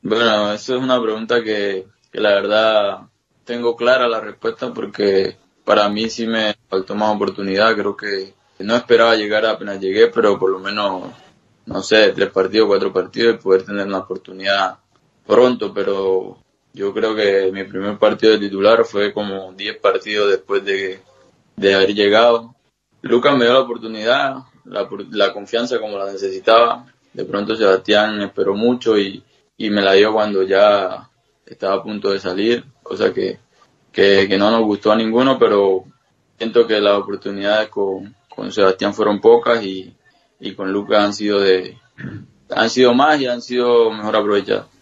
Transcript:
Bueno, eso es una pregunta que la verdad tengo clara la respuesta porque para mí sí me faltó más oportunidad. Creo que no esperaba llegar apenas llegué, pero por lo menos, no sé, 3 partidos, 4 partidos y poder tener una oportunidad pronto. Pero yo creo que mi primer partido de titular fue como 10 partidos después de haber llegado. Lucas me dio la oportunidad, la confianza como la necesitaba. De pronto Sebastián esperó mucho y me la dio cuando ya estaba a punto de salir, cosa que no nos gustó a ninguno, pero siento que las oportunidades con Sebastián fueron pocas y con Lucas han sido más y han sido mejor aprovechadas.